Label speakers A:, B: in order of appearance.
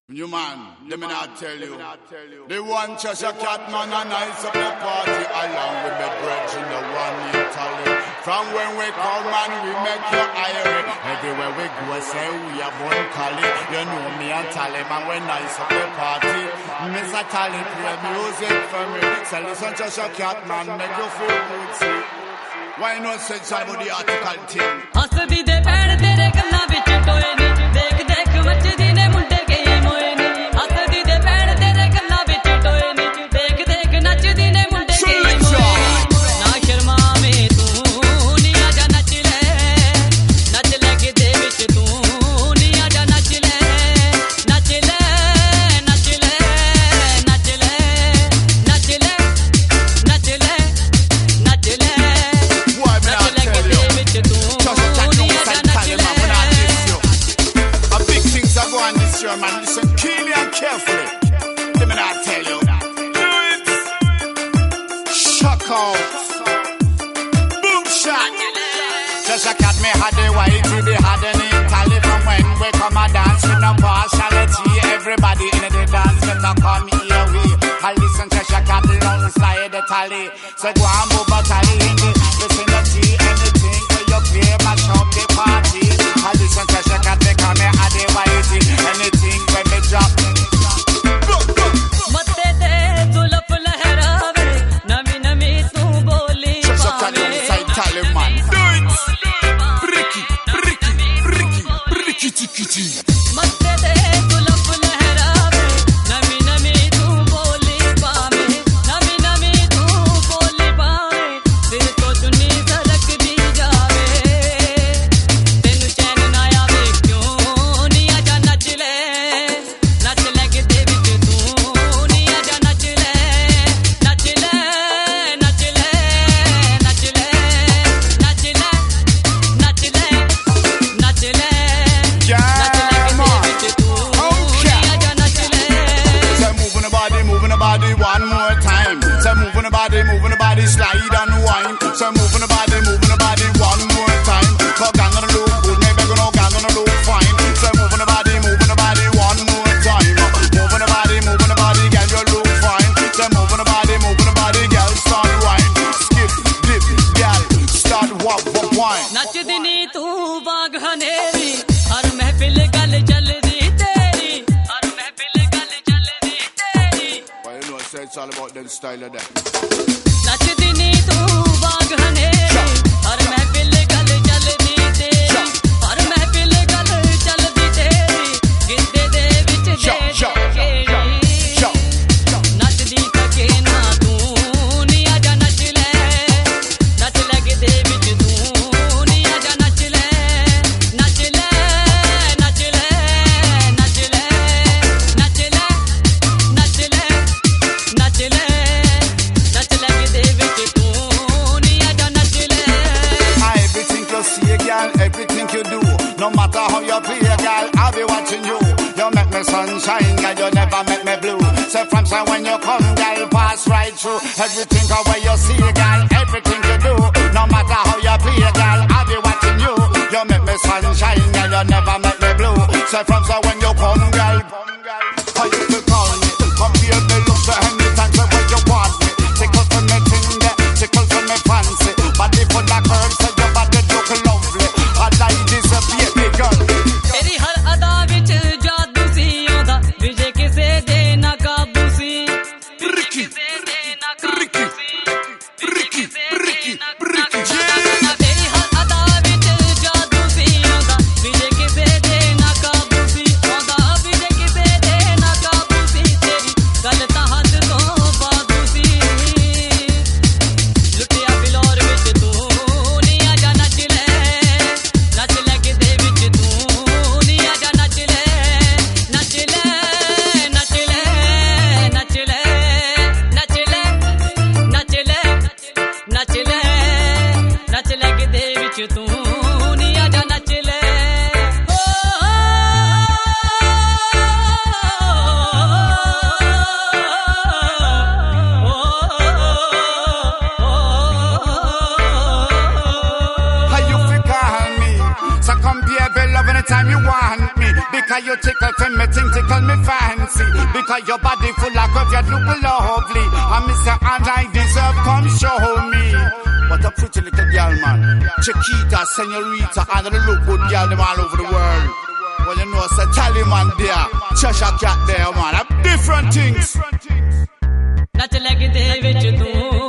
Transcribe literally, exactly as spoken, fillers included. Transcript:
A: You man, let me not tell you. The one Cheshire Cat man and nice up the party along with the brethren, the one in Tally. From when we come and we make you iron. Everywhere we go, say we are born Cali. You know me and Tally man, we nice up the party. Mister Tally play music for me. So listen Cheshire Cat man, make you feel good, see. Why not say something about the article thing?
B: हंसदी दे भैन तेरे गल्ला विच टोए नी देख देख मचदी ने मुंडे गई मोए नी हंसदी दे भैन तेरे गल्ला विच टोए नी देख देख नचदी ने मुंडे गई मोए ना शर्मा में तू नी आजा नच ले नच ले के दे विच तू नी आजा नच ले नच ले नच ले नच ले नच ले नच ले नच ले
A: Man, listen keenly and carefully. Let me not tell you. Do it. Shock out. Boom shot. Just a cat me had the white, they had an Italy from when we come a dance with no partiality. Everybody in the dance, better come here we. I listen to Cheshire Cat alongside the tally. So go and move a tally in the vicinity. Anything where you play, mash up the party. I listen to Cheshire Cat, they come here had the white. Anything when me drop.
B: मत्ते दे जुल्फ लहरावे नवी नवी तू बोली पावे
A: Tally man. Do it. Bricky, bricky, bricky, bricky, chicky, chicky.
B: मत्ते दे जुल्फ लहरावे नवी नवी तू बोली पावे नवी नवी तू बोली पावे दिल तो चुन्नी सरक दी जावे तेनु चैन ना आवे क्यों नी आजा नच ले नच ले के दे विच तू नी आजा नच ले नच ले नच ले नच ले नच ले नच ले नच ले
A: Yeah, man. Okay. So moving the body, moving the body one more time. So moving the body, moving the body, slide and wine. So moving the body, moving the body one more time. So gang on the loop, good maybe go no gang on the loop, fine. So moving the body, moving the body one more time. Moving the body, moving the body, girl you look fine. So moving the body, moving the body, girl start wine. Skip, dip, girl start wop, wop, wine.
B: नचदी नी तू बाग हनेरी हर महफिल गल चलदी तेरी हर महफिल गल चलदी तेरी
A: Well, you know, I say it's all about them style of that.
B: नचदी नी तू बाग हनेरी हर महफिल गल चलदी तेरी हर महफिल गल चलदी तेरी गिद्दे दे विच दे केड़ी नचदी तके ना तू नी आजा नच ले नच ले गिद्दे विच तू नी आजा नच ले नच ले नच ले नच ले नच ले नच ले नच ले नच ले गिद्दे विच तू नी आजा नच ले
A: Everything you see, girl, everything you do, no matter how you play, girl, I'll be watching you. You make me sunshine, girl, you never make me blue. So from time when you come, girl, pass right through. Everything how way you see, girl, everything you do, no matter how you play, girl, I'll be watching you. You make me sunshine, girl, you never make me blue. So from time when you come, girl, how you to call me? Come here, me look for anytime, so when you want me. Tickle for me finger, tickle for me fancy. Body for the girl, so your body look lovely. I like this a baby girl.
B: तेरी हर अदा विच जादू सी आंदा विजे किसे दे ना काबू सी
A: Ricky, Ricky, Ricky, Ricky, Ricky,
B: तेरी हर अदा विच जादू सी आंदा विजे किसे दे ना काबू सी आंदा विजे किसे
A: Because you tickle for me, think tickle me fancy. Because your body full of curve, you look lovely. And me say, and I deserve, come show me. What a pretty little girl, man. Chiquita, senorita, and the look good girl, them all over the world. Well, you know, it's a tally man there. Cheshire cat there, man. Different things.
B: Not like the